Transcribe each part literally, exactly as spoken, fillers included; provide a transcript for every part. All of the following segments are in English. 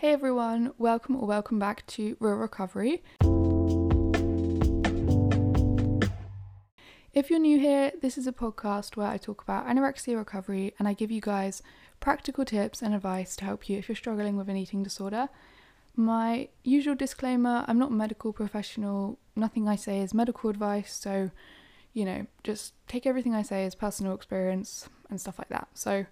Hey everyone, welcome or welcome back to Real Recovery. If you're new here, this is a podcast where I talk about anorexia recovery and I give you guys practical tips and advice to help you if you're struggling with an eating disorder. My usual disclaimer, I'm not a medical professional, nothing I say is medical advice, so, you know, just take everything I say as personal experience and stuff like that. So,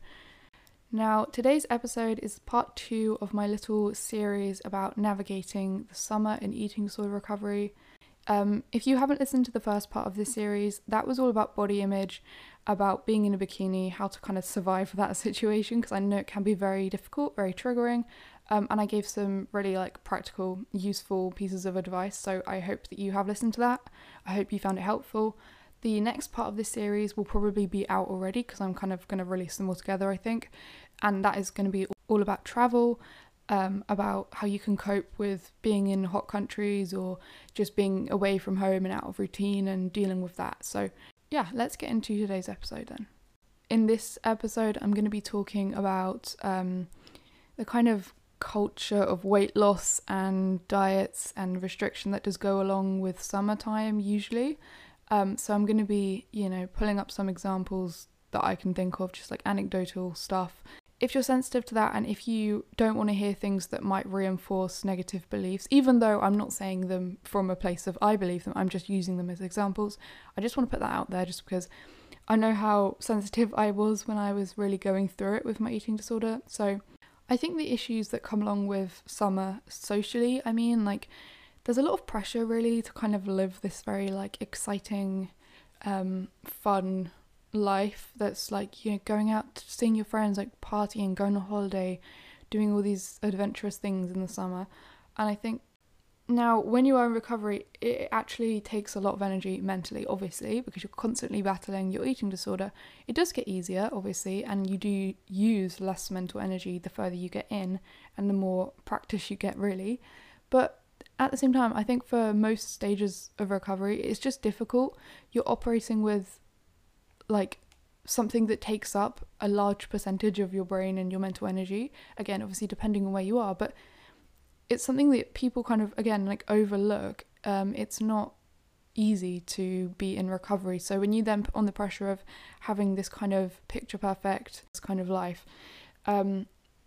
now, today's episode is part two of my little series about navigating the summer in eating disorder recovery. Um, if you haven't listened to the first part of this series, that was all about body image, about being in a bikini, how to kind of survive that situation, because I know it can be very difficult, very triggering, um, and I gave some really like practical, useful pieces of advice, so I hope that you have listened to that. I hope you found it helpful. The next part of this series will probably be out already because I'm kind of going to release them all together, I think. And that is going to be all about travel, um, about how you can cope with being in hot countries or just being away from home and out of routine and dealing with that. So yeah, let's get into today's episode then. In this episode, I'm going to be talking about um, the kind of culture of weight loss and diets and restriction that does go along with summertime usually. Um, so I'm going to be, you know, pulling up some examples that I can think of, just like anecdotal stuff. If you're sensitive to that and if you don't want to hear things that might reinforce negative beliefs, even though I'm not saying them from a place of I believe them, I'm just using them as examples. I just want to put that out there just because I know how sensitive I was when I was really going through it with my eating disorder. So I think the issues that come along with summer socially, I mean, like, there's a lot of pressure really to kind of live this very like exciting, um, fun life that's like, you know, going out, seeing your friends, like partying, going on holiday, doing all these adventurous things in the summer. And I think now when you are in recovery, it actually takes a lot of energy mentally, obviously, because you're constantly battling your eating disorder. It does get easier, obviously, and you do use less mental energy the further you get in and the more practice you get, really. But at the same time, I think for most stages of recovery, it's just difficult. You're operating with like something that takes up a large percentage of your brain and your mental energy. Again, obviously depending on where you are, but it's something that people kind of, again, like overlook. Um, it's not easy to be in recovery. So when you then put on the pressure of having this kind of picture perfect, this kind of life, um,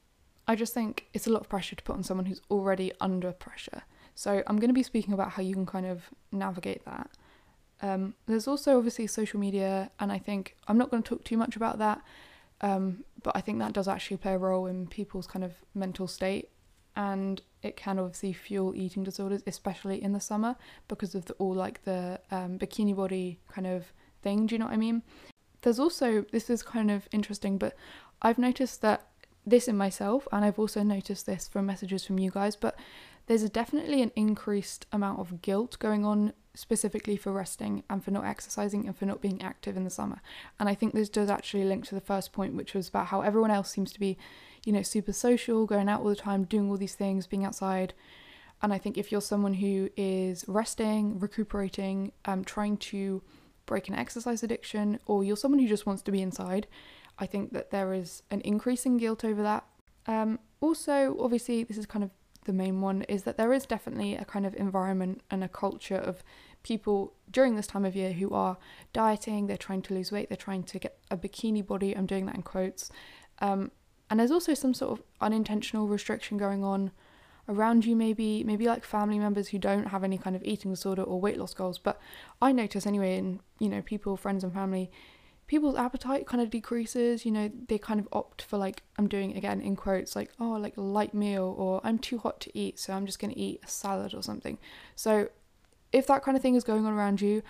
I just think it's a lot of pressure to put on someone who's already under pressure. So I'm going to be speaking about how you can kind of navigate that. Um, there's also obviously social media, and I think I'm not going to talk too much about that, um, but I think that does actually play a role in people's kind of mental state, and it can obviously fuel eating disorders, especially in the summer, because of the all like the um, bikini body kind of thing. Do you know what I mean? There's also, this is kind of interesting, but I've noticed that this in myself, and I've also noticed this from messages from you guys, but there's a definitely an increased amount of guilt going on specifically for resting and for not exercising and for not being active in the summer. And I think this does actually link to the first point, which was about how everyone else seems to be, you know, super social, going out all the time, doing all these things, being outside. And I think if you're someone who is resting, recuperating, um, trying to break an exercise addiction, or you're someone who just wants to be inside, I think that there is an increase in guilt over that. Um, also, obviously, this is kind of the main one, is that there is definitely a kind of environment and a culture of people during this time of year who are dieting, they're trying to lose weight, they're trying to get a bikini body, I'm doing that in quotes, um, and there's also some sort of unintentional restriction going on around you, maybe maybe like family members who don't have any kind of eating disorder or weight loss goals, but I notice anyway in, you know, people, friends and family, people's appetite kind of decreases, you know, they kind of opt for like, I'm doing again in quotes, like, oh, like a light meal, or I'm too hot to eat, so I'm just going to eat a salad or something. So if that kind of thing is going on around you,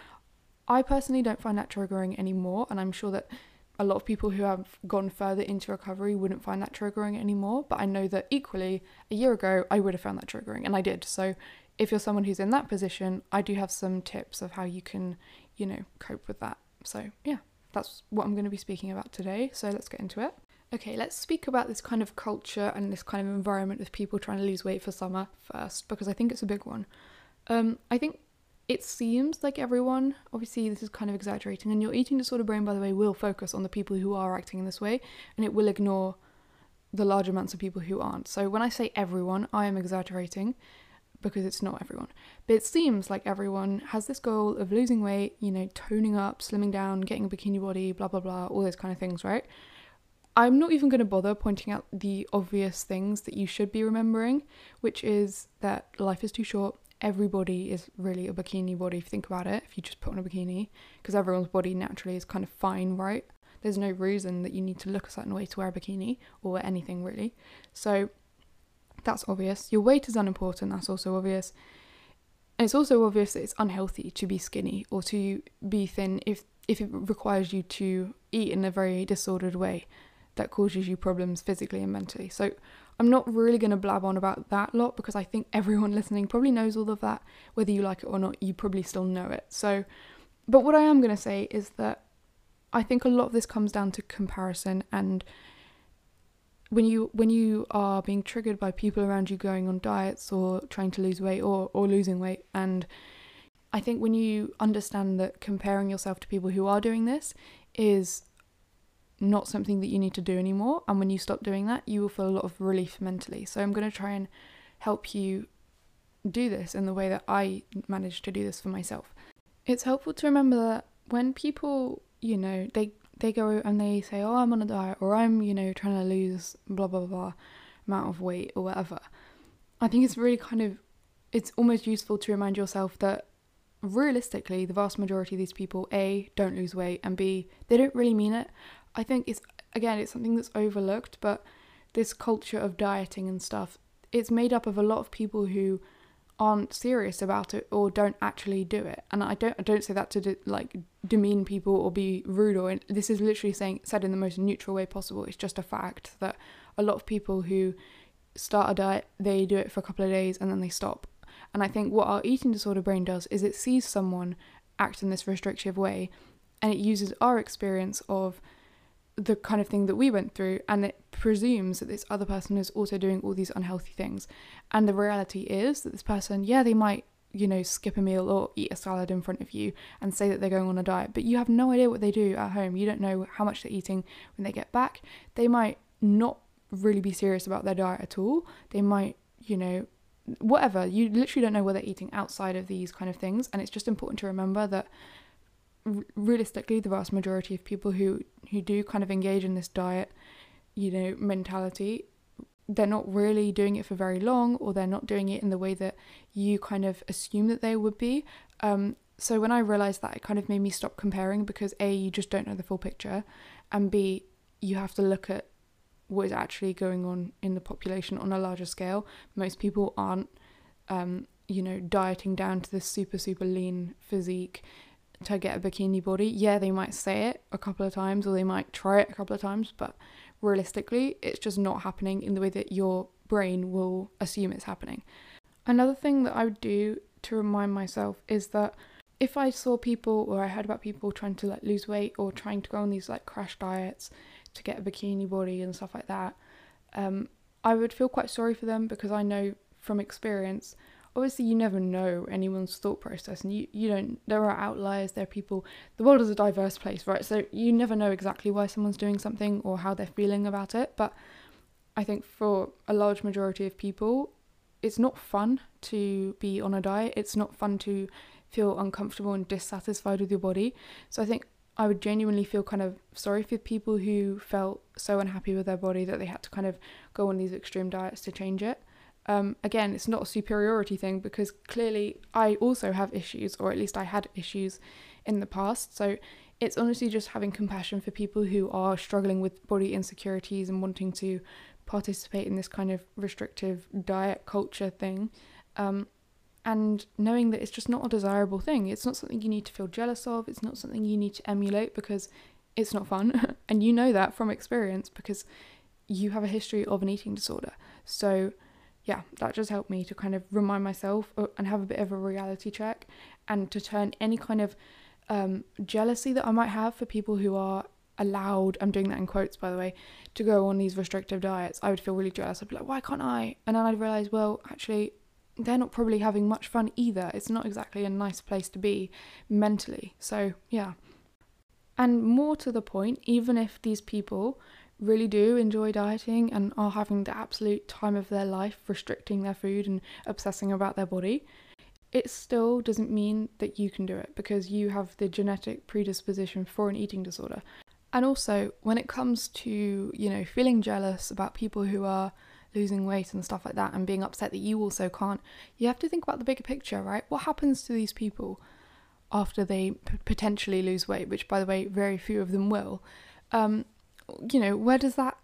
I personally don't find that triggering anymore, and I'm sure that a lot of people who have gone further into recovery wouldn't find that triggering anymore, but I know that equally a year ago I would have found that triggering, and I did. So if you're someone who's in that position, I do have some tips of how you can, you know, cope with that. So yeah. That's what I'm going to be speaking about today, so let's get into it. Okay, let's speak about this kind of culture and this kind of environment of people trying to lose weight for summer first, because I think it's a big one. Um, I think it seems like everyone, obviously this is kind of exaggerating, and your eating disorder brain, by the way, will focus on the people who are acting in this way, and it will ignore the large amounts of people who aren't. So when I say everyone, I am exaggerating because it's not everyone. But it seems like everyone has this goal of losing weight, you know, toning up, slimming down, getting a bikini body, blah, blah, blah, all those kind of things, right? I'm not even going to bother pointing out the obvious things that you should be remembering, which is that life is too short. Everybody is really a bikini body if you think about it, if you just put on a bikini, because everyone's body naturally is kind of fine, right? There's no reason that you need to look a certain way to wear a bikini or wear anything really. So that's obvious. Your weight is unimportant, that's also obvious. And it's also obvious that it's unhealthy to be skinny or to be thin if, if it requires you to eat in a very disordered way that causes you problems physically and mentally. So I'm not really going to blab on about that lot because I think everyone listening probably knows all of that. Whether you like it or not, you probably still know it. So, but what I am going to say is that I think a lot of this comes down to comparison, and when you when you are being triggered by people around you going on diets or trying to lose weight or, or losing weight, and I think when you understand that comparing yourself to people who are doing this is not something that you need to do anymore, and when you stop doing that, you will feel a lot of relief mentally. So I'm going to try and help you do this in the way that I managed to do this for myself. It's helpful to remember that when people, you know, they they go and they say, oh, I'm on a diet, or I'm, you know, trying to lose blah blah blah amount of weight or whatever, I think it's really kind of, it's almost useful to remind yourself that realistically the vast majority of these people, A, don't lose weight, and B, they don't really mean it. I think it's, again, it's something that's overlooked, but this culture of dieting and stuff, it's made up of a lot of people who aren't serious about it or don't actually do it. And I don't I don't say that to de- like demean people or be rude, or in, this is literally saying said in the most neutral way possible. It's just a fact that a lot of people who start a diet, they do it for a couple of days and then they stop. And I think what our eating disorder brain does is it sees someone act in this restrictive way, and it uses our experience of the kind of thing that we went through, and it presumes that this other person is also doing all these unhealthy things. And the reality is that this person, yeah, they might, you know, skip a meal or eat a salad in front of you and say that they're going on a diet, but you have no idea what they do at home. You don't know how much they're eating when they get back. They might not really be serious about their diet at all. They might, you know, whatever. You literally don't know what they're eating outside of these kind of things. And it's just important to remember that realistically the vast majority of people who who do kind of engage in this diet, you know, mentality, they're not really doing it for very long, or they're not doing it in the way that you kind of assume that they would be. Um so when I realized that, it kind of made me stop comparing, because A, you just don't know the full picture, and B, you have to look at what is actually going on in the population on a larger scale. Most people aren't um you know dieting down to this super super lean physique to get a bikini body. Yeah, they might say it a couple of times, or they might try it a couple of times, but realistically it's just not happening in the way that your brain will assume it's happening. Another thing that I would do to remind myself is that if I saw people, or I heard about people trying to like lose weight or trying to go on these like crash diets to get a bikini body and stuff like that, um I would feel quite sorry for them, because I know from experience, obviously you never know anyone's thought process, and you, you don't, there are outliers, there are people, the world is a diverse place, right? So you never know exactly why someone's doing something or how they're feeling about it. But I think for a large majority of people, it's not fun to be on a diet. It's not fun to feel uncomfortable and dissatisfied with your body. So I think I would genuinely feel kind of sorry for people who felt so unhappy with their body that they had to kind of go on these extreme diets to change it. Um, again, it's not a superiority thing, because clearly I also have issues, or at least I had issues in the past. So it's honestly just having compassion for people who are struggling with body insecurities and wanting to participate in this kind of restrictive diet culture thing. Um, and knowing that it's just not a desirable thing. It's not something you need to feel jealous of. It's not something you need to emulate, because it's not fun. And you know that from experience, because you have a history of an eating disorder. So yeah, that just helped me to kind of remind myself and have a bit of a reality check, and to turn any kind of um, jealousy that I might have for people who are allowed, I'm doing that in quotes by the way, to go on these restrictive diets. I would feel really jealous. I'd be like, why can't I? And then I'd realise, well, actually, they're not probably having much fun either. It's not exactly a nice place to be mentally. So yeah. And more to the point, even if these people really do enjoy dieting and are having the absolute time of their life restricting their food and obsessing about their body, it still doesn't mean that you can do it, because you have the genetic predisposition for an eating disorder. And also, when it comes to, you know, feeling jealous about people who are losing weight and stuff like that and being upset that you also can't, you have to think about the bigger picture, right? What happens to these people after they p- potentially lose weight, which, by the way, very few of them will? Um, you know, where does that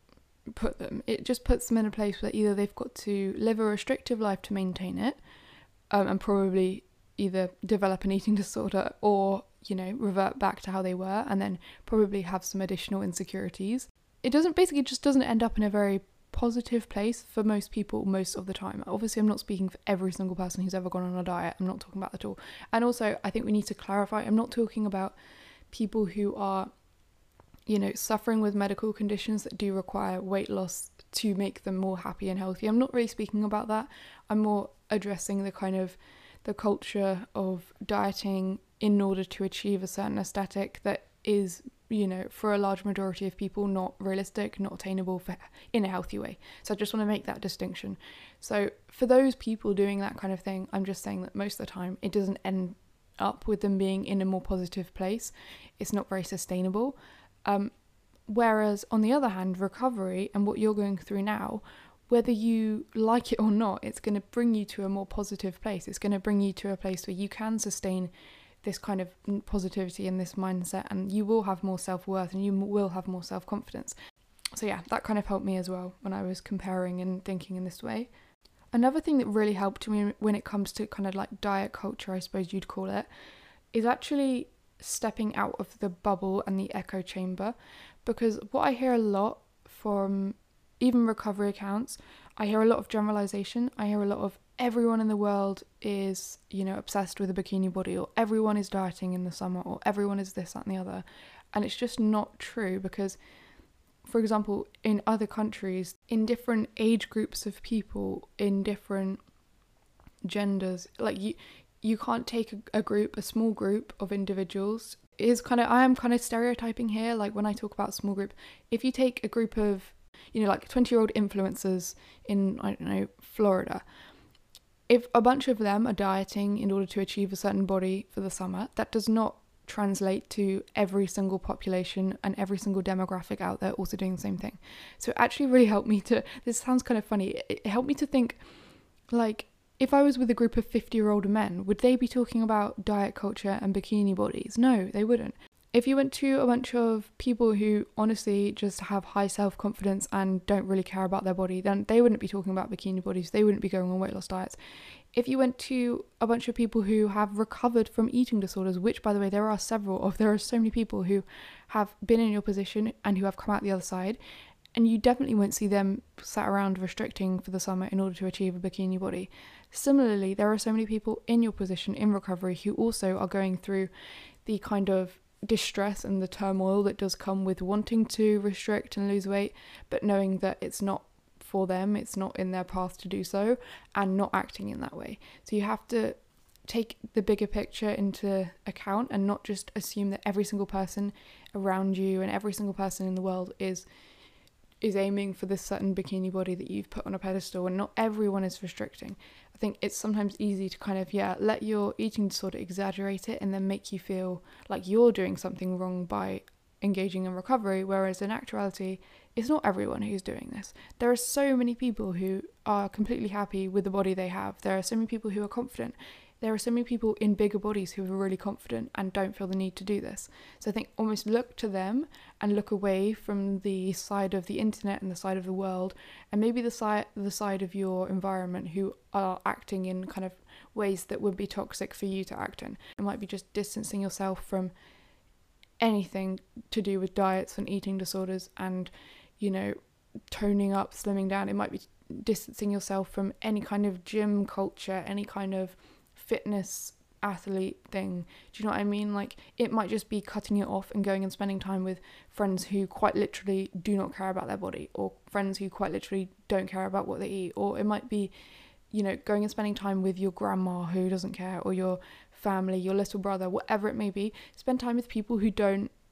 put them? It just puts them in a place where either they've got to live a restrictive life to maintain it, um, and probably either develop an eating disorder or, you know, revert back to how they were and then probably have some additional insecurities. It doesn't, basically just doesn't end up in a very positive place for most people most of the time. Obviously, I'm not speaking for every single person who's ever gone on a diet. I'm not talking about that at all. And also, I think we need to clarify, I'm not talking about people who are, you know, suffering with medical conditions that do require weight loss to make them more happy and healthy. I'm not really speaking about that. I'm more addressing the kind of the culture of dieting in order to achieve a certain aesthetic that is, you know, for a large majority of people, not realistic, not attainable for, in a healthy way. So I just want to make that distinction. So for those people doing that kind of thing, I'm just saying that most of the time it doesn't end up with them being in a more positive place. It's not very sustainable. Um, whereas on the other hand, recovery and what you're going through now, whether you like it or not, it's going to bring you to a more positive place. It's going to bring you to a place where you can sustain this kind of positivity and this mindset, and you will have more self-worth and you will have more self-confidence. So yeah, that kind of helped me as well when I was comparing and thinking in this way. Another thing that really helped me when it comes to kind of like diet culture, I suppose you'd call it, is actually stepping out of the bubble and the echo chamber. Because what I hear a lot from even recovery accounts, I hear a lot of generalization. I hear a lot of everyone in the world is, you know, obsessed with a bikini body, or everyone is dieting in the summer, or everyone is this, that and the other. And it's just not true, because, for example, in other countries, in different age groups of people, in different genders, like you you can't take a, a group, a small group of individuals. It is kind of, I am kind of stereotyping here, like when I talk about small group, if you take a group of, you know, like twenty year old influencers in, I don't know, Florida, if a bunch of them are dieting in order to achieve a certain body for the summer, that does not translate to every single population and every single demographic out there also doing the same thing. So it actually really helped me to, this sounds kind of funny, it helped me to think, like, if I was with a group of fifty year old men, would they be talking about diet culture and bikini bodies? No, they wouldn't. If you went to a bunch of people who honestly just have high self-confidence and don't really care about their body, then they wouldn't be talking about bikini bodies. They wouldn't be going on weight loss diets. If you went to a bunch of people who have recovered from eating disorders, which, by the way, there are several of, there are so many people who have been in your position and who have come out the other side, and you definitely won't see them sat around restricting for the summer in order to achieve a bikini body. Similarly, there are so many people in your position in recovery who also are going through the kind of distress and the turmoil that does come with wanting to restrict and lose weight, but knowing that it's not for them, it's not in their path to do so, and not acting in that way. So you have to take the bigger picture into account and not just assume that every single person around you and every single person in the world is is aiming for this certain bikini body that you've put on a pedestal, and not everyone is restricting. I think it's sometimes easy to kind of, yeah, let your eating disorder exaggerate it and then make you feel like you're doing something wrong by engaging in recovery, whereas in actuality, it's not everyone who's doing this. There are so many people who are completely happy with the body they have. There are so many people who are confident. There are so many people in bigger bodies who are really confident and don't feel the need to do this. So I think almost look to them and look away from the side of the internet and the side of the world, and maybe the side the side of your environment who are acting in kind of ways that would be toxic for you to act in. It might be just distancing yourself from anything to do with diets and eating disorders and, you know, toning up, slimming down. It might be distancing yourself from any kind of gym culture, any kind of fitness athlete thing. Do you know what I mean? Like, it might just be cutting it off and going and spending time with friends who quite literally do not care about their body, or friends who quite literally don't care about what they eat. Or it might be, you know, going and spending time with your grandma who doesn't care, or your family, your little brother, whatever it may be. Spend time with people who don't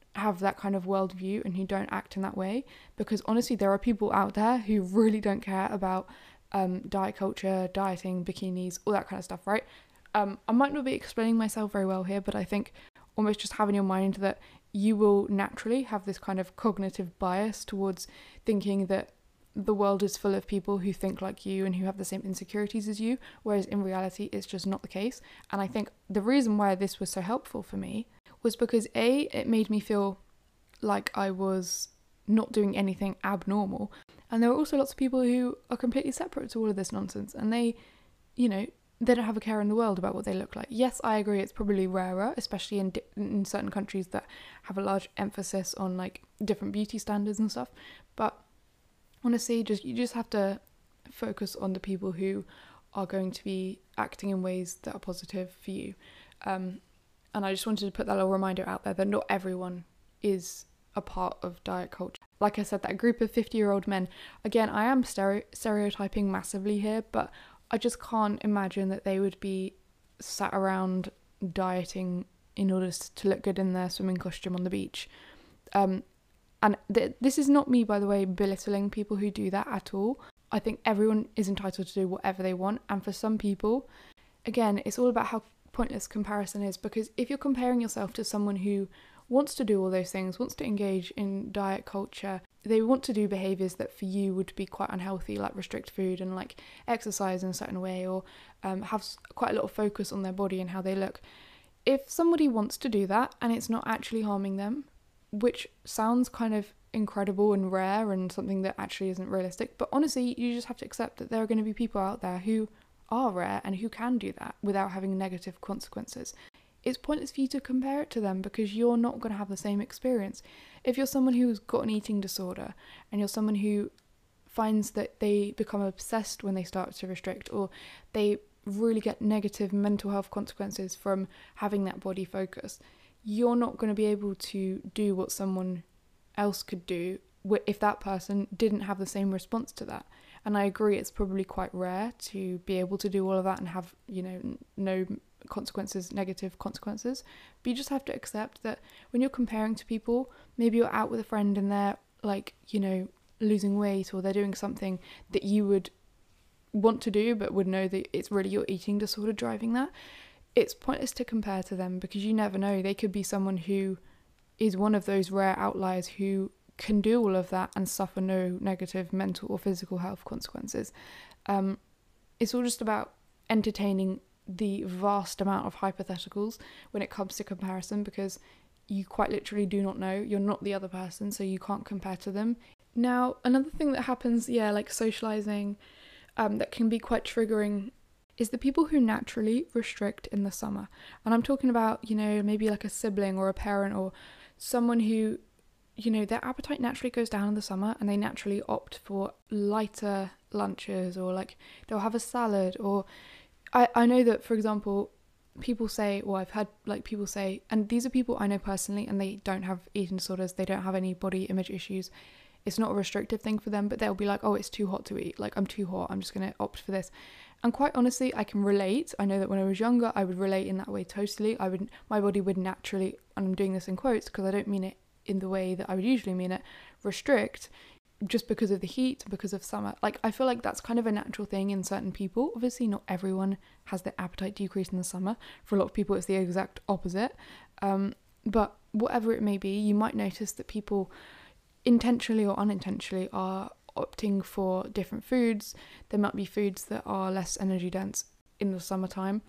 have that kind of worldview and who don't act in that way, because honestly there are people out there who really don't care about um, diet culture, dieting, bikinis, all that kind of stuff, right? Um, I might not be explaining myself very well here, but I think almost just having in your mind that you will naturally have this kind of cognitive bias towards thinking that the world is full of people who think like you and who have the same insecurities as you, whereas in reality it's just not the case. And I think the reason why this was so helpful for me was because A, it made me feel like I was not doing anything abnormal, and there are also lots of people who are completely separate to all of this nonsense, and they, you know, they don't have a care in the world about what they look like. Yes, I agree, it's probably rarer, especially in di- in certain countries that have a large emphasis on like different beauty standards and stuff, but honestly, just you just have to focus on the people who are going to be acting in ways that are positive for you. Um, and I just wanted to put that little reminder out there that not everyone is a part of diet culture. Like I said, that group of fifty-year-old men, again, I am stereo- stereotyping massively here, but I just can't imagine that they would be sat around dieting in order to look good in their swimming costume on the beach. Um, and th- this is not me, by the way, belittling people who do that at all. I think everyone is entitled to do whatever they want. And for some people, again, it's all about how pointless comparison is, because if you're comparing yourself to someone who wants to do all those things, wants to engage in diet culture, they want to do behaviours that for you would be quite unhealthy, like restrict food and like exercise in a certain way, or um, have quite a lot of focus on their body and how they look. If somebody wants to do that and it's not actually harming them, which sounds kind of incredible and rare and something that actually isn't realistic, but honestly, you just have to accept that there are going to be people out there who are rare and who can do that without having negative consequences. It's pointless for you to compare it to them because you're not going to have the same experience. If you're someone who's got an eating disorder and you're someone who finds that they become obsessed when they start to restrict, or they really get negative mental health consequences from having that body focus, you're not going to be able to do what someone else could do if that person didn't have the same response to that. And I agree, it's probably quite rare to be able to do all of that and have, you know, no consequences, negative consequences. But you just have to accept that when you're comparing to people, maybe you're out with a friend and they're like, you know, losing weight, or they're doing something that you would want to do but would know that it's really your eating disorder driving that. It's pointless to compare to them because you never know. They could be someone who is one of those rare outliers who can do all of that and suffer no negative mental or physical health consequences. Um, it's all just about entertaining the vast amount of hypotheticals when it comes to comparison, because you quite literally do not know. You're not the other person, so you can't compare to them. Now, another thing that happens, yeah, like socializing, um, that can be quite triggering is the people who naturally restrict in the summer. And I'm talking about, you know, maybe like a sibling or a parent or someone who, you know, their appetite naturally goes down in the summer and they naturally opt for lighter lunches, or like they'll have a salad. Or I, I know that, for example, people say, or I've had like people say, and these are people I know personally and they don't have eating disorders, they don't have any body image issues, it's not a restrictive thing for them, but they'll be like, oh, it's too hot to eat, like I'm too hot, I'm just going to opt for this. And quite honestly, I can relate. I know that when I was younger, I would relate in that way totally. I would, my body would naturally, and I'm doing this in quotes because I don't mean it in the way that I would usually mean it, restrict, just because of the heat, because of summer. Like, I feel like that's kind of a natural thing in certain people. Obviously, not everyone has their appetite decrease in the summer. For a lot of people, it's the exact opposite. Um, but whatever it may be, you might notice that people intentionally or unintentionally are opting for different foods. There might be foods that are less energy dense in the summertime,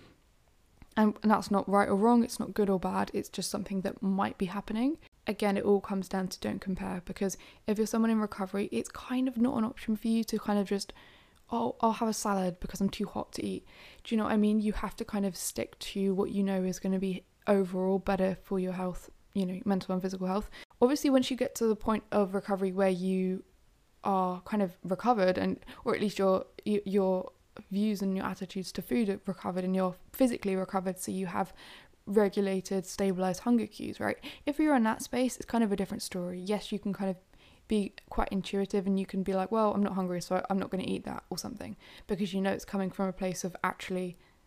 and, and that's not right or wrong, it's not good or bad, it's just something that might be happening. Again, it all comes down to don't compare, because if you're someone in recovery, it's kind of not an option for you to kind of just, oh, I'll have a salad because I'm too hot to eat. Do you know what I mean? You have to kind of stick to what you know is going to be overall better for your health, you know, mental and physical health. Obviously, once you get to the point of recovery where you are kind of recovered, and or at least your your views and your attitudes to food are recovered and you're physically recovered, so you have regulated, stabilized hunger cues, right? If you're in that space, it's kind of a different story. Yes, you can kind of be quite intuitive and you can be like, well, I'm not hungry, so I'm not going to eat that or something, because you know it's coming from a place of actually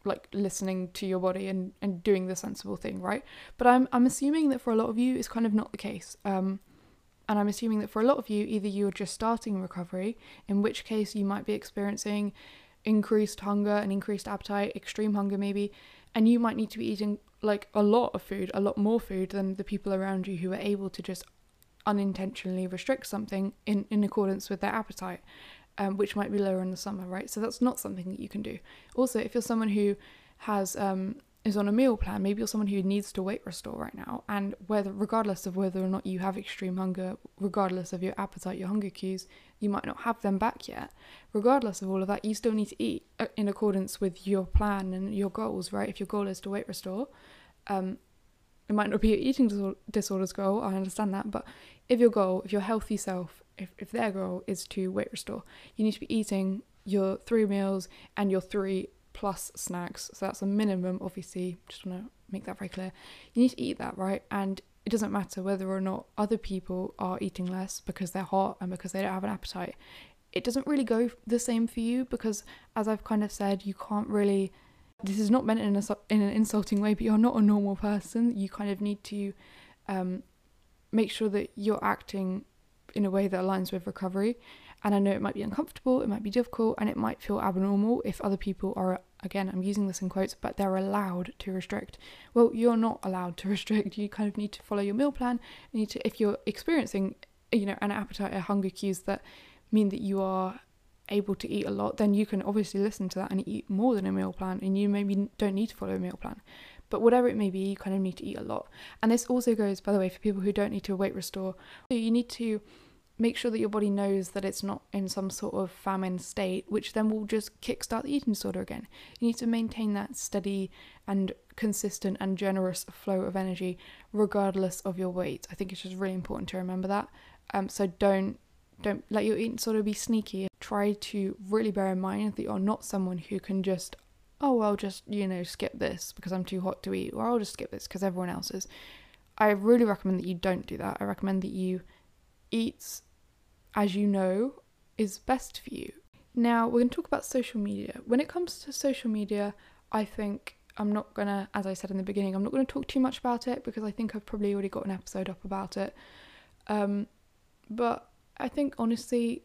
like listening to your body and, and doing the sensible thing, right? But I'm I'm assuming that for a lot of you it's kind of not the case. Um, and I'm assuming that for a lot of you, either you're just starting recovery, in which case you might be experiencing increased hunger and increased appetite, extreme hunger maybe, and you might need to be eating like a lot of food, a lot more food than the people around you who are able to just unintentionally restrict something in, in accordance with their appetite, um, which might be lower in the summer, right? So that's not something that you can do. Also, if you're someone who has um, is on a meal plan, maybe you're someone who needs to weight restore right now, and whether regardless of whether or not you have extreme hunger, regardless of your appetite, your hunger cues, you might not have them back yet. Regardless of all of that, you still need to eat in accordance with your plan and your goals, right? If your goal is to weight restore, um, it might not be your eating disorders goal, I understand that, but if your goal, if your healthy self, if, if their goal is to weight restore, you need to be eating your three meals and your three plus snacks. So that's a minimum, obviously, just want to make that very clear. You need to eat that, right? And it doesn't matter whether or not other people are eating less because they're hot and because they don't have an appetite. It doesn't really go the same for you because, as I've kind of said, you can't really, this is not meant in, a, in an insulting way, but you're not a normal person. You kind of need to um, make sure that you're acting in a way that aligns with recovery. And I know it might be uncomfortable, it might be difficult, and it might feel abnormal if other people are, again, I'm using this in quotes, but they're allowed to restrict. Well, you're not allowed to restrict. You kind of need to follow your meal plan. You need to, if you're experiencing, you know, an appetite or hunger cues that mean that you are able to eat a lot, then you can obviously listen to that and eat more than a meal plan, and you maybe don't need to follow a meal plan. But whatever it may be, you kind of need to eat a lot. And this also goes, by the way, for people who don't need to weight restore. So you need to make sure that your body knows that it's not in some sort of famine state, which then will just kickstart the eating disorder again. You need to maintain that steady and consistent and generous flow of energy regardless of your weight. I think it's just really important to remember that. Um, so don't don't let your eating disorder be sneaky. Try to really bear in mind that you're not someone who can just, oh, I'll just, you know, skip this because I'm too hot to eat, or I'll just skip this because everyone else is. I really recommend that you don't do that. I recommend that you eat as you know is best for you. Now, we're going to talk about social media. When it comes to social media, I think I'm not going to, as I said in the beginning, I'm not going to talk too much about it because I think I've probably already got an episode up about it. Um, but I think, honestly,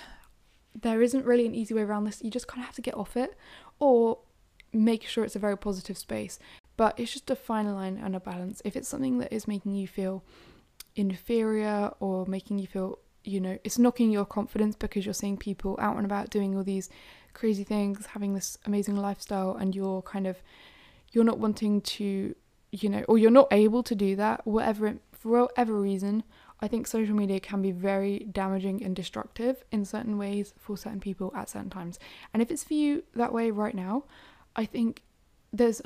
there isn't really an easy way around this. You just kind of have to get off it or make sure it's a very positive space. But it's just a fine line and a balance. If it's something that is making you feel inferior or making you feel, you know, it's knocking your confidence because you're seeing people out and about doing all these crazy things, having this amazing lifestyle, and you're kind of, you're not wanting to, you know, or you're not able to do that, whatever it, for whatever reason, I think social media can be very damaging and destructive in certain ways for certain people at certain times. And if it's for you that way right now, I think there's,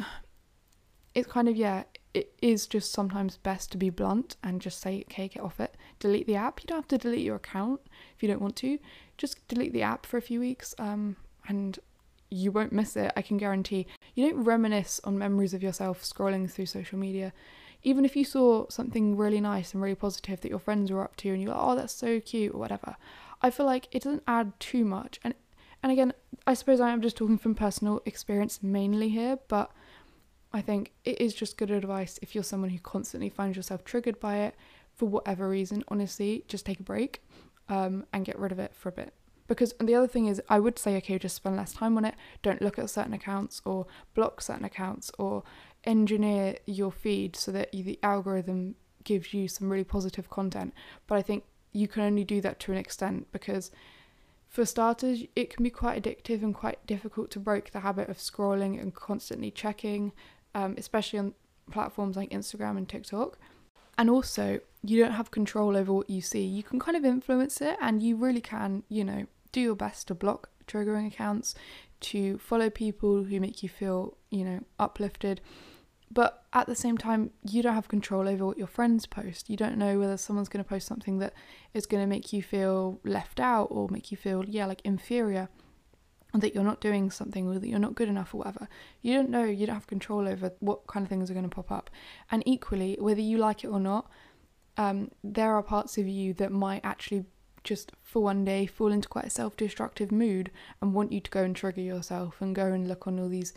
it's kind of, yeah, it is just sometimes best to be blunt and just say, okay, get off it, delete the app. You don't have to delete your account if you don't want to, just delete the app for a few weeks um, and you won't miss it, I can guarantee. You don't reminisce on memories of yourself scrolling through social media. Even if you saw something really nice and really positive that your friends were up to and you're like, oh, that's so cute or whatever, I feel like it doesn't add too much. And and again, I suppose I am just talking from personal experience mainly here, but I think it is just good advice if you're someone who constantly finds yourself triggered by it for whatever reason. Honestly, just take a break um, and get rid of it for a bit. Because and the other thing is, I would say, okay, just spend less time on it. Don't look at certain accounts or block certain accounts or engineer your feed so that you, the algorithm gives you some really positive content. But I think you can only do that to an extent because for starters, it can be quite addictive and quite difficult to break the habit of scrolling and constantly checking, um, especially on platforms like Instagram and TikTok. And also, you don't have control over what you see. You can kind of influence it, and you really can, you know, do your best to block triggering accounts, to follow people who make you feel, you know, uplifted. But at the same time, you don't have control over what your friends post. You don't know whether someone's going to post something that is going to make you feel left out or make you feel, yeah, like inferior, and that you're not doing something or that you're not good enough or whatever. You don't know, you don't have control over what kind of things are going to pop up. And equally, whether you like it or not, um, there are parts of you that might actually just for one day fall into quite a self-destructive mood and want you to go and trigger yourself and go and look on all these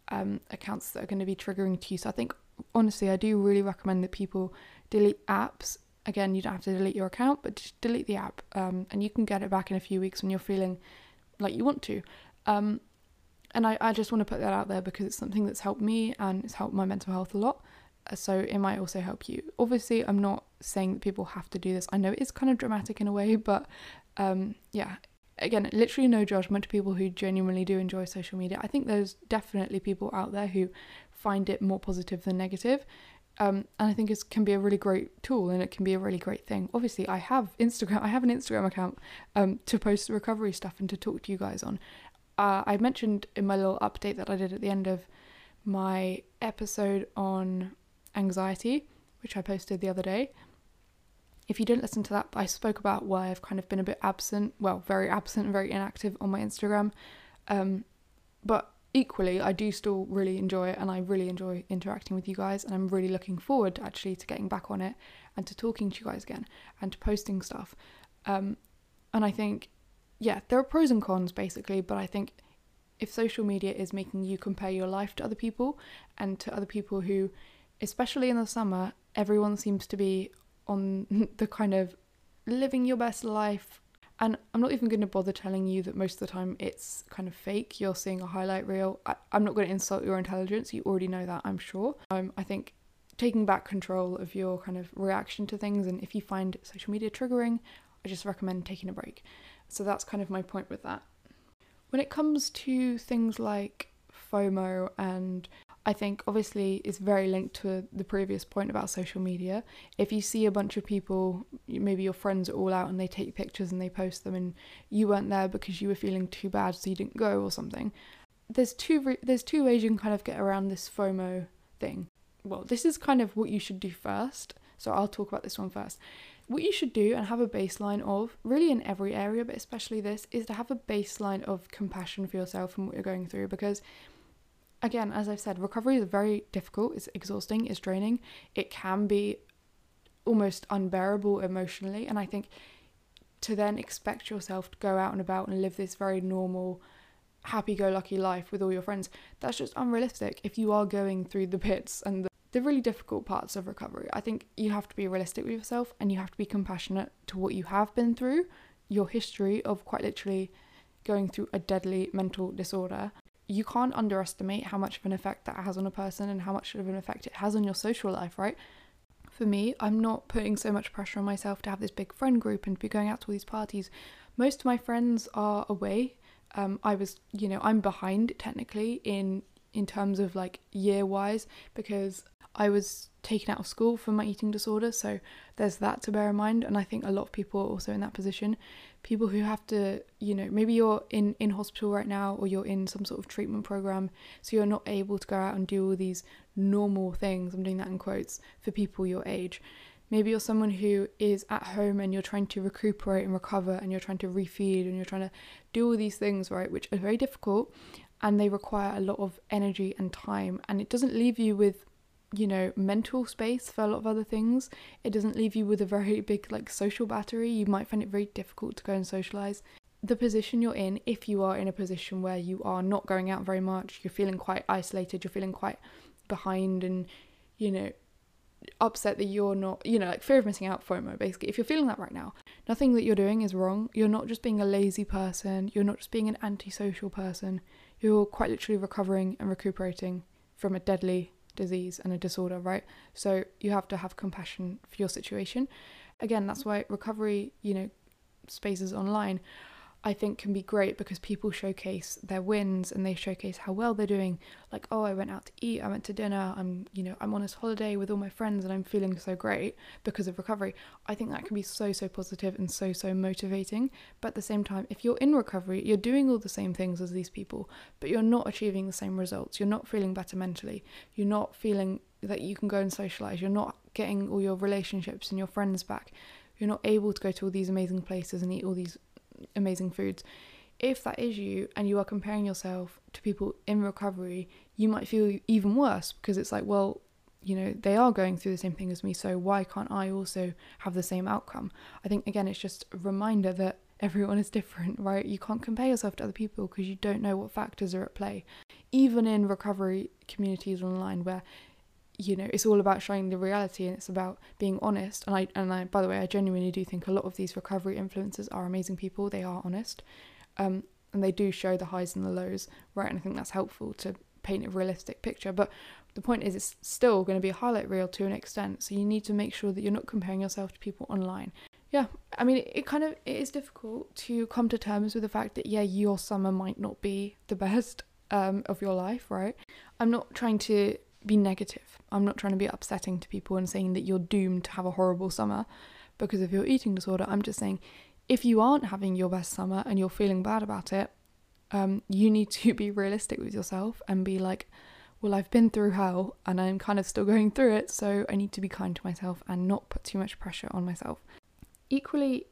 um, accounts that are going to be triggering to you. So I think, honestly, I do really recommend that people delete apps. Again, you don't have to delete your account, but just delete the app, um, and you can get it back in a few weeks when you're feeling like you want to. Um, and I, I just want to put that out there because it's something that's helped me and it's helped my mental health a lot. So it might also help you. Obviously, I'm not saying that people have to do this. I know it is kind of dramatic in a way, but um, yeah, again, literally no judgment to people who genuinely do enjoy social media. I think there's definitely people out there who find it more positive than negative. Um, and I think it can be a really great tool and it can be a really great thing. Obviously, I have Instagram. I have an Instagram account um, to post recovery stuff and to talk to you guys on. Uh, I mentioned in my little update that I did at the end of my episode on anxiety, which I posted the other day. If you didn't listen to that, I spoke about why I've kind of been a bit absent, well, very absent and very inactive on my Instagram. Um, but equally, I do still really enjoy it and I really enjoy interacting with you guys, and I'm really looking forward actually to getting back on it and to talking to you guys again and to posting stuff. Um, and I think, yeah, there are pros and cons basically, but I think if social media is making you compare your life to other people and to other people who, especially in the summer, everyone seems to be on the kind of living your best life. And I'm not even going to bother telling you that most of the time it's kind of fake. You're seeing a highlight reel. I, I'm not going to insult your intelligence. You already know that, I'm sure. Um, I think taking back control of your kind of reaction to things, and if you find social media triggering, I just recommend taking a break. So that's kind of my point with that. When it comes to things like FOMO, and I think obviously it's very linked to the previous point about social media. If you see a bunch of people, maybe your friends are all out and they take pictures and they post them and you weren't there because you were feeling too bad so you didn't go or something, there's two re- there's two ways you can kind of get around this FOMO thing. Well, this is kind of what you should do first, so I'll talk about this one first. What you should do and have a baseline of, really in every area, but especially this, is to have a baseline of compassion for yourself and what you're going through, because again, as I've said, recovery is very difficult, it's exhausting, it's draining, it can be almost unbearable emotionally, and I think to then expect yourself to go out and about and live this very normal, happy-go-lucky life with all your friends, that's just unrealistic if you are going through the pits and the, the really difficult parts of recovery. I think you have to be realistic with yourself and you have to be compassionate to what you have been through, your history of quite literally going through a deadly mental disorder. You can't underestimate how much of an effect that has on a person and how much of an effect it has on your social life, right? For me, I'm not putting so much pressure on myself to have this big friend group and to be going out to all these parties. Most of my friends are away. Um, I was, you know, I'm behind technically in in terms of like year-wise because I was taken out of school for my eating disorder, so there's that to bear in mind. And I think a lot of people are also in that position. People who have to, you know, maybe you're in, in hospital right now or you're in some sort of treatment program, so you're not able to go out and do all these normal things, I'm doing that in quotes, for people your age. Maybe you're someone who is at home and you're trying to recuperate and recover and you're trying to refeed and you're trying to do all these things, right, which are very difficult and they require a lot of energy and time, and it doesn't leave you with, you know, mental space for a lot of other things. It doesn't leave you with a very big like social battery. You might find it very difficult to go and socialize. The position you're in, if you are in a position where you are not going out very much, you're feeling quite isolated, you're feeling quite behind and, you know, upset that you're not, you know, like fear of missing out, FOMO basically. If you're feeling that right now, nothing that you're doing is wrong. You're not just being a lazy person, you're not just being an antisocial person, you're quite literally recovering and recuperating from a deadly disease and a disorder, right? So you have to have compassion for your situation. Again, that's why recovery, you know, spaces online, I think can be great because people showcase their wins and they showcase how well they're doing. Like, oh, I went out to eat, I went to dinner, I'm, you know, I'm on this holiday with all my friends and I'm feeling so great because of recovery. I think that can be so, so positive and so, so motivating. But at the same time, if you're in recovery, you're doing all the same things as these people, but you're not achieving the same results. You're not feeling better mentally. You're not feeling that you can go and socialize. You're not getting all your relationships and your friends back. You're not able to go to all these amazing places and eat all these amazing foods. If that is you and you are comparing yourself to people in recovery, you might feel even worse because it's like, well, you know, they are going through the same thing as me, so why can't I also have the same outcome? I think again it's just a reminder that everyone is different, right? You can't compare yourself to other people because you don't know what factors are at play. Even in recovery communities online where, you know, it's all about showing the reality and it's about being honest. And I, and I, by the way, I genuinely do think a lot of these recovery influencers are amazing people. They are honest. Um, and they do show the highs and the lows, right? And I think that's helpful to paint a realistic picture. But the point is, it's still going to be a highlight reel to an extent. So you need to make sure that you're not comparing yourself to people online. Yeah, I mean, it, it kind of, it is difficult to come to terms with the fact that, yeah, your summer might not be the best um, of your life, right? I'm not trying to be negative. I'm not trying to be upsetting to people and saying that you're doomed to have a horrible summer because of your eating disorder. I'm just saying, if you aren't having your best summer and you're feeling bad about it, um, you need to be realistic with yourself and be like, well, I've been through hell and I'm kind of still going through it, so I need to be kind to myself and not put too much pressure on myself. Equally,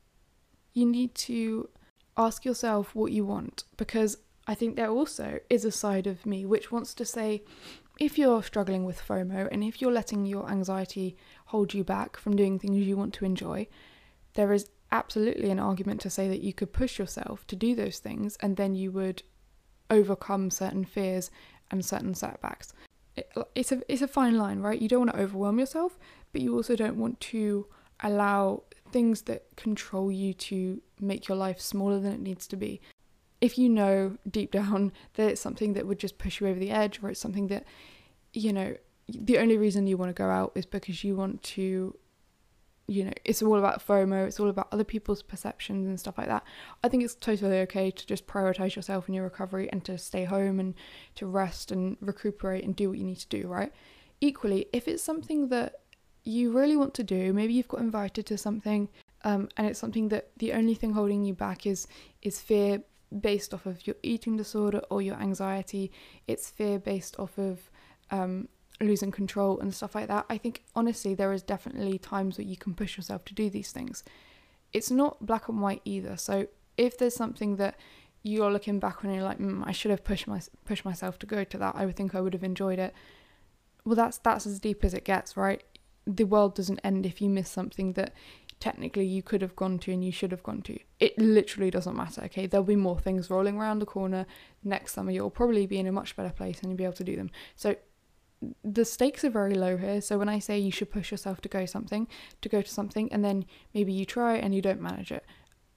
you need to ask yourself what you want, because I think there also is a side of me which wants to say, if you're struggling with FOMO and if you're letting your anxiety hold you back from doing things you want to enjoy, there is absolutely an argument to say that you could push yourself to do those things and then you would overcome certain fears and certain setbacks. It, it's a it's a fine line, right? You don't want to overwhelm yourself, but you also don't want to allow things that control you to make your life smaller than it needs to be. If you know deep down that it's something that would just push you over the edge, or it's something that, you know, the only reason you want to go out is because you want to, you know, it's all about FOMO, it's all about other people's perceptions and stuff like that. I think it's totally okay to just prioritize yourself in your recovery and to stay home and to rest and recuperate and do what you need to do, right? Equally, if it's something that you really want to do, maybe you've got invited to something um, and it's something that the only thing holding you back is is fear based off of your eating disorder or your anxiety, it's fear based off of um, losing control and stuff like that. I think honestly there is definitely times where you can push yourself to do these things. It's not black and white either. So if there's something that you're looking back on and you're like, mm, I should have pushed my pushed myself to go to that, I would think I would have enjoyed it. Well, that's that's as deep as it gets, right? The world doesn't end if you miss something that technically you could have gone to and you should have gone to. It literally doesn't matter, okay? There'll be more things rolling around the corner next summer. You'll probably be in a much better place and you'll be able to do them. So the stakes are very low here. So when I say you should push yourself to go something, to go to something, and then maybe you try and you don't manage it,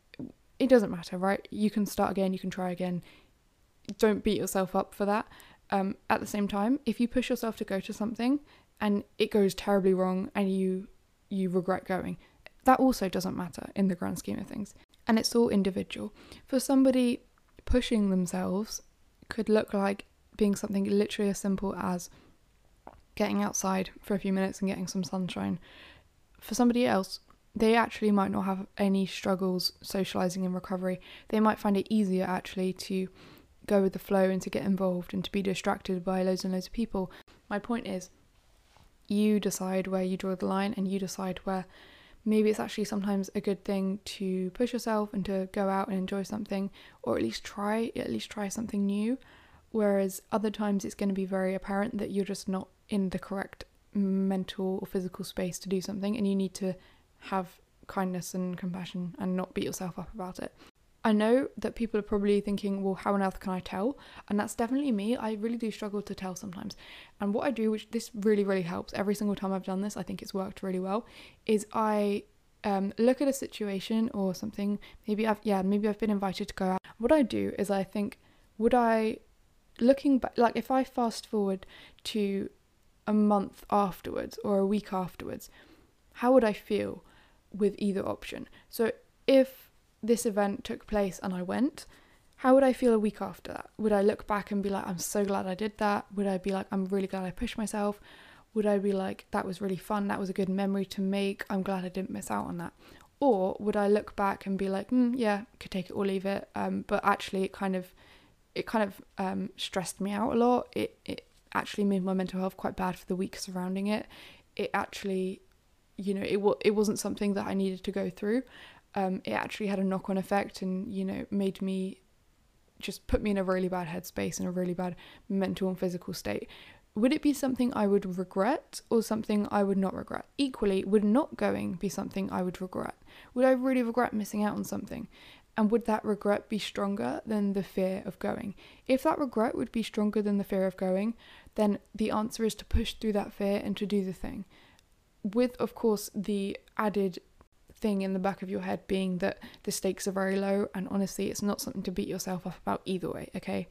it doesn't matter, right? You can start again, you can try again. Don't beat yourself up for that. Um, at the same time, if you push yourself to go to something and it goes terribly wrong and you you regret going, that also doesn't matter in the grand scheme of things. And it's all individual. For somebody, pushing themselves could look like being something literally as simple as getting outside for a few minutes and getting some sunshine. For somebody else, they actually might not have any struggles socializing in recovery. They might find it easier actually to go with the flow and to get involved and to be distracted by loads and loads of people. My point is, you decide where you draw the line and you decide where maybe it's actually sometimes a good thing to push yourself and to go out and enjoy something, or at least try, at least try something new. Whereas other times it's going to be very apparent that you're just not in the correct mental or physical space to do something, and you need to have kindness and compassion and not beat yourself up about it. I know that people are probably thinking, well, how on earth can I tell? And that's definitely me. I really do struggle to tell sometimes. And what I do, which this really, really helps, every single time I've done this, I think it's worked really well, is I um, look at a situation or something. Maybe I've, yeah, maybe I've been invited to go out. What I do is I think, would I, looking back, like if I fast forward to a month afterwards or a week afterwards, how would I feel with either option? So if this event took place and I went, how would I feel a week after that? Would I look back and be like, I'm so glad I did that? Would I be like, I'm really glad I pushed myself? Would I be like, that was really fun, that was a good memory to make, I'm glad I didn't miss out on that? Or would I look back and be like, mm, yeah, could take it or leave it, um, but actually it kind of it kind of um, stressed me out a lot. It, it actually made my mental health quite bad for the week surrounding it. It actually, you know, it, w- it wasn't something that I needed to go through. Um, it actually had a knock-on effect and, you know, made me, just put me in a really bad headspace and a really bad mental and physical state. Would it be something I would regret or something I would not regret? Equally, would not going be something I would regret? Would I really regret missing out on something? And would that regret be stronger than the fear of going? If that regret would be stronger than the fear of going, then the answer is to push through that fear and to do the thing. With, of course, the added thing in the back of your head being that the stakes are very low, and honestly, it's not something to beat yourself up about either way, okay?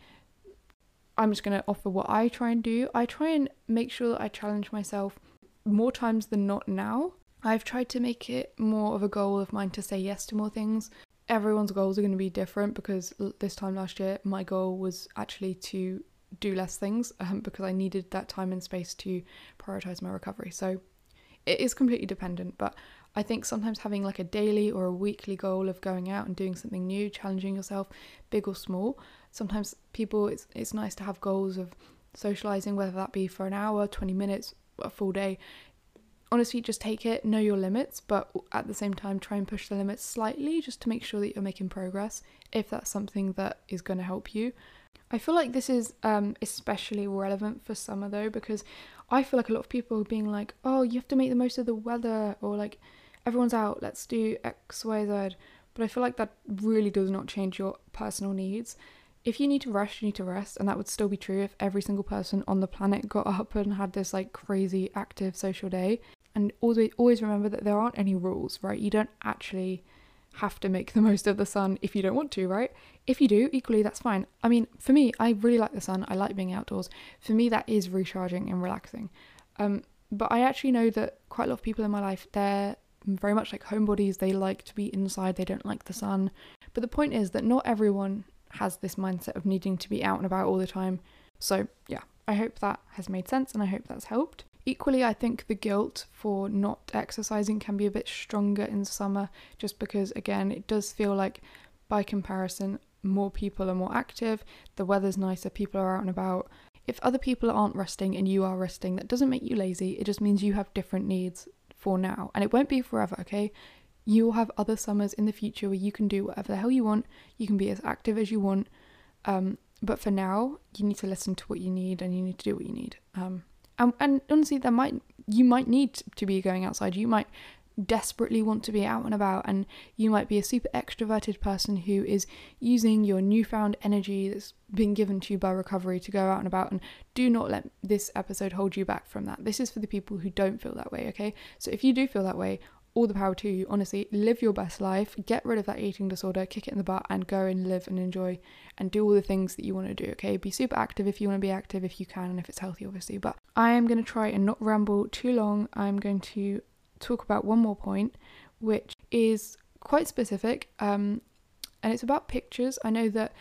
I'm just going to offer what I try and do. I try and make sure that I challenge myself more times than not now. I've tried to make it more of a goal of mine to say yes to more things. Everyone's goals are going to be different, because this time last year my goal was actually to do less things um, because I needed that time and space to prioritize my recovery. So it is completely dependent, but I think sometimes having like a daily or a weekly goal of going out and doing something new, challenging yourself, big or small. Sometimes people, it's it's nice to have goals of socializing, whether that be for an hour, twenty minutes, a full day. Honestly, just take it, know your limits, but at the same time try and push the limits slightly just to make sure that you're making progress, if that's something that is going to help you. I feel like this is um, especially relevant for summer though, because I feel like a lot of people are being like, oh, you have to make the most of the weather, or like, everyone's out, let's do X, Y, Z. But I feel like that really does not change your personal needs. If you need to rest, you need to rest, and that would still be true if every single person on the planet got up and had this like crazy active social day. And always, always remember that there aren't any rules, right? You don't actually have to make the most of the sun if you don't want to, right? If you do, equally, that's fine. I mean, for me, I really like the sun. I like being outdoors. For me, that is recharging and relaxing. Um, but I actually know that quite a lot of people in my life, they're very much like homebodies. They like to be inside. They don't like the sun. But the point is that not everyone has this mindset of needing to be out and about all the time. So yeah, I hope that has made sense, and I hope that's helped. Equally, I think the guilt for not exercising can be a bit stronger in summer, just because, again, it does feel like, by comparison, more people are more active, the weather's nicer, people are out and about. If other people aren't resting and you are resting, that doesn't make you lazy, it just means you have different needs for now. And it won't be forever, okay? You will have other summers in the future where you can do whatever the hell you want, you can be as active as you want, um, but for now, you need to listen to what you need, and you need to do what you need. Um, And, and honestly, there might you might need to be going outside. You might desperately want to be out and about, and you might be a super extroverted person who is using your newfound energy that's been given to you by recovery to go out and about. And do not let this episode hold you back from that. This is for the people who don't feel that way, okay? So if you do feel that way, all the power to you. Honestly, live your best life, get rid of that eating disorder, kick it in the butt, and go and live and enjoy and do all the things that you want to do, okay? Be super active if you want to be active, if you can, and if it's healthy, obviously. But I am going to try and not ramble too long. I'm going to talk about one more point, which is quite specific, um, and it's about pictures. I know that,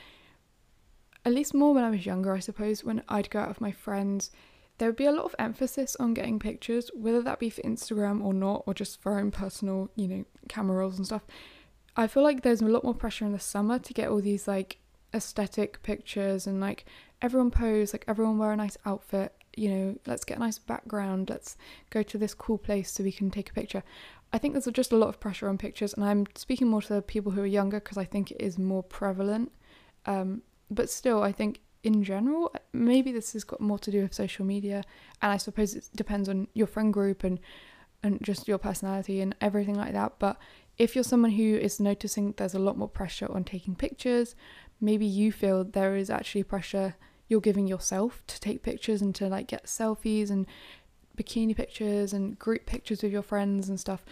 at least more when I was younger, I suppose, when I'd go out with my friends, there would be a lot of emphasis on getting pictures, whether that be for Instagram or not, or just for our own personal, you know, camera rolls and stuff. I feel like there's a lot more pressure in the summer to get all these like aesthetic pictures, and like everyone pose, like everyone wear a nice outfit, you know, let's get a nice background, let's go to this cool place so we can take a picture. I think there's just a lot of pressure on pictures, and I'm speaking more to the people who are younger because I think it is more prevalent. Um, but still, I think in general, maybe this has got more to do with social media, and I suppose it depends on your friend group and and just your personality and everything like that. But if you're someone who is noticing there's a lot more pressure on taking pictures, maybe you feel there is actually pressure you're giving yourself to take pictures and to like get selfies and bikini pictures and group pictures with your friends and stuff,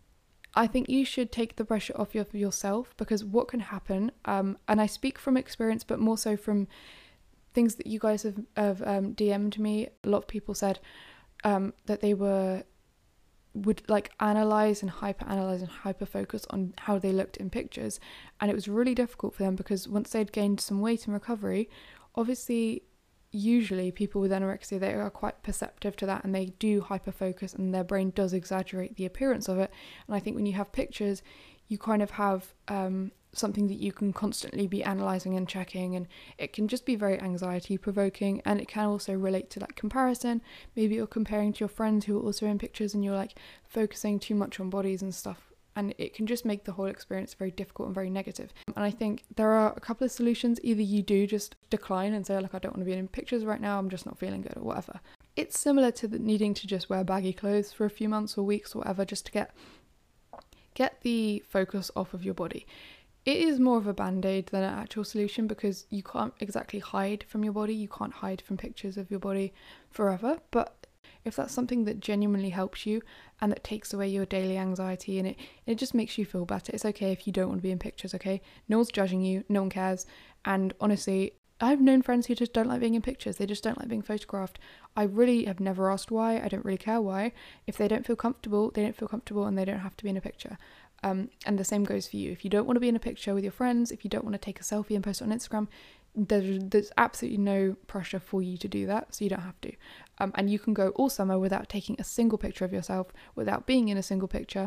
I think you should take the pressure off of yourself, because what can happen, um, and I speak from experience, but more so from things that you guys have, have um, D M'd me. A lot of people said um, that they were would like analyze and hyper analyze and hyper focus on how they looked in pictures, and it was really difficult for them, because once they'd gained some weight in recovery, obviously usually people with anorexia, they are quite perceptive to that, and they do hyper focus, and their brain does exaggerate the appearance of it. And I think when you have pictures, you kind of have um something that you can constantly be analysing and checking, and it can just be very anxiety provoking, and it can also relate to like comparison. Maybe you're comparing to your friends who are also in pictures, and you're like focusing too much on bodies and stuff, and it can just make the whole experience very difficult and very negative. And I think there are a couple of solutions. Either you do just decline and say, like, I don't want to be in pictures right now, I'm just not feeling good, or whatever. It's similar to the needing to just wear baggy clothes for a few months or weeks or whatever, just to get get the focus off of your body. It is more of a band-aid than an actual solution, because you can't exactly hide from your body. You can't hide from pictures of your body forever. But if that's something that genuinely helps you and that takes away your daily anxiety, and it, it just makes you feel better, it's okay if you don't want to be in pictures, okay? No one's judging you, no one cares. And honestly, I've known friends who just don't like being in pictures. They just don't like being photographed. I really have never asked why. I don't really care why. If they don't feel comfortable, they don't feel comfortable, and they don't have to be in a picture. Um, and the same goes for you. If you don't want to be in a picture with your friends, if you don't want to take a selfie and post it on Instagram, there's, there's absolutely no pressure for you to do that, so you don't have to. Um, and you can go all summer without taking a single picture of yourself, without being in a single picture,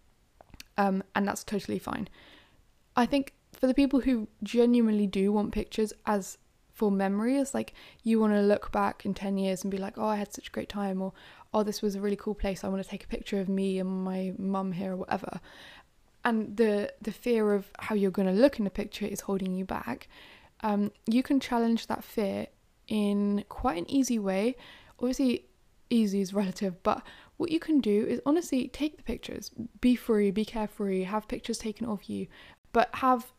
um, and that's totally fine. I think for the people who genuinely do want pictures as for memories, like you want to look back in ten years and be like, oh, I had such a great time, or oh, this was a really cool place, I want to take a picture of me and my mum here, or whatever. And the the fear of how you're going to look in the picture is holding you back. Um, you can challenge that fear in quite an easy way. Obviously, easy is relative, but what you can do is honestly take the pictures, be free, be carefree, have pictures taken of you, but have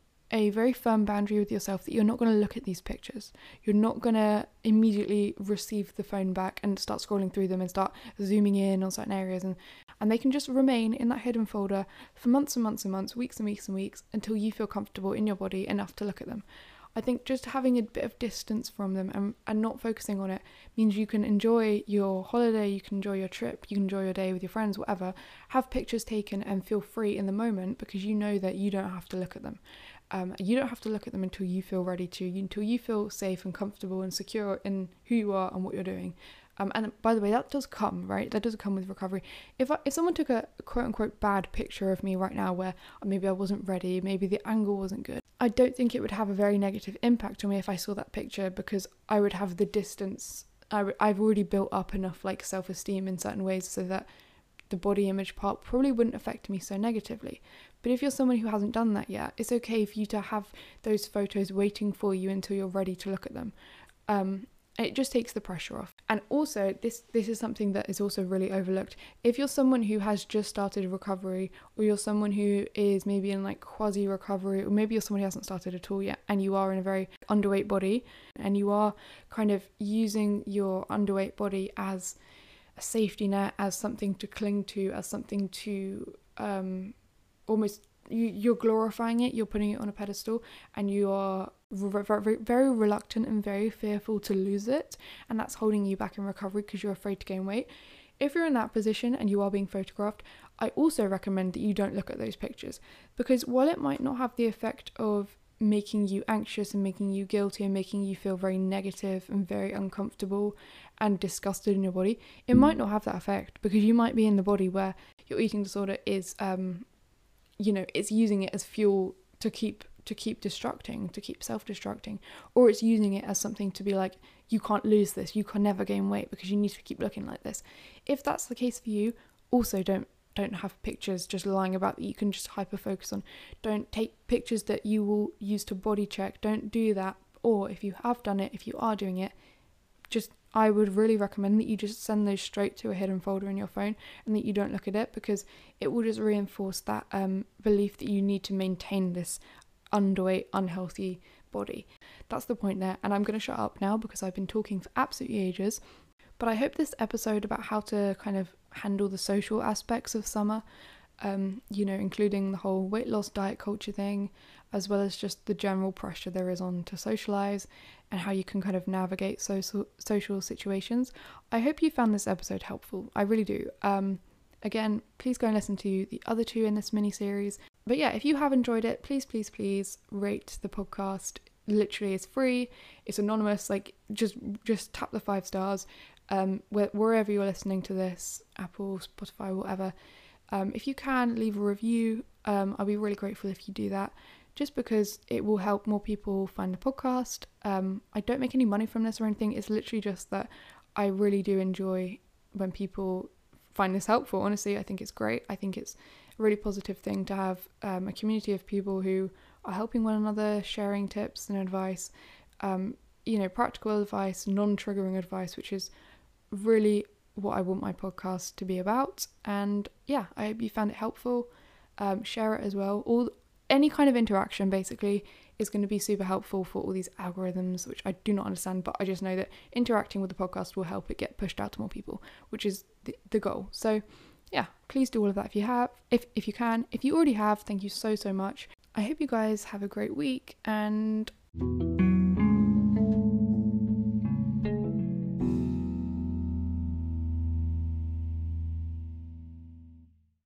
a very firm boundary with yourself that you're not going to look at these pictures. You're not going to immediately receive the phone back and start scrolling through them and start zooming in on certain areas, and and they can just remain in that hidden folder for months and months and months, weeks and weeks and weeks, until you feel comfortable in your body enough to look at them. I think just having a bit of distance from them and, and not focusing on it means you can enjoy your holiday, you can enjoy your trip, you can enjoy your day with your friends, whatever, have pictures taken and feel free in the moment, because you know that you don't have to look at them. Um, you don't have to look at them until you feel ready to, until you feel safe and comfortable and secure in who you are and what you're doing. Um, and by the way, that does come, right? That does come with recovery. If I, if someone took a quote unquote bad picture of me right now, where maybe I wasn't ready, maybe the angle wasn't good, I don't think it would have a very negative impact on me if I saw that picture, because I would have the distance. I w- I've already built up enough like self-esteem in certain ways so that the body image part probably wouldn't affect me so negatively. But if you're someone who hasn't done that yet, it's okay for you to have those photos waiting for you until you're ready to look at them. Um, it just takes the pressure off. And also, this this is something that is also really overlooked. If you're someone who has just started recovery, or you're someone who is maybe in like quasi recovery, or maybe you're someone who hasn't started at all yet, and you are in a very underweight body, and you are kind of using your underweight body as a safety net, as something to cling to, as something to um, almost, you, you're glorifying it, you're putting it on a pedestal, and you are very, very reluctant and very fearful to lose it, and that's holding you back in recovery because you're afraid to gain weight. If you're in that position and you are being photographed, I also recommend that you don't look at those pictures, because while it might not have the effect of making you anxious and making you guilty and making you feel very negative and very uncomfortable and disgusted in your body, it might not have that effect, because you might be in the body where your eating disorder is um you know it's using it as fuel to keep to keep destructing, to keep self-destructing, or it's using it as something to be like, you can't lose this, you can never gain weight because you need to keep looking like this. If that's the case for you, also don't don't have pictures just lying about that you can just hyper focus on. Don't take pictures that you will use to body check. Don't do that. Or if you have done it, if you are doing it, just I would really recommend that you just send those straight to a hidden folder in your phone and that you don't look at it, because it will just reinforce that um, belief that you need to maintain this underweight, unhealthy body. That's the point there, and I'm going to shut up now because I've been talking for absolutely ages. But I hope this episode about how to kind of handle the social aspects of summer, um, you know, including the whole weight loss diet culture thing, as well as just the general pressure there is on to socialise and how you can kind of navigate social social situations. I hope you found this episode helpful. I really do. Um, again, please go and listen to the other two in this mini-series. But yeah, if you have enjoyed it, please, please, please rate the podcast. Literally, it's free, it's anonymous, like just just tap the five stars. Um, where, wherever you're listening to this, Apple, Spotify, whatever. Um, if you can, leave a review. Um, I'll be really grateful if you do that, just because it will help more people find the podcast. Um, I don't make any money from this or anything. It's literally just that I really do enjoy when people find this helpful. Honestly, I think it's great. I think it's a really positive thing to have um, a community of people who are helping one another, sharing tips and advice, um, you know, practical advice, non-triggering advice, which is really what I want my podcast to be about. And yeah, I hope you found it helpful. Um, share it as well. All any kind of interaction basically is going to be super helpful for all these algorithms, which I do not understand, but I just know that interacting with the podcast will help it get pushed out to more people, which is the, the goal. So yeah, please do all of that if you have, if, if you can. If you already have, thank you so, so much. I hope you guys have a great week, and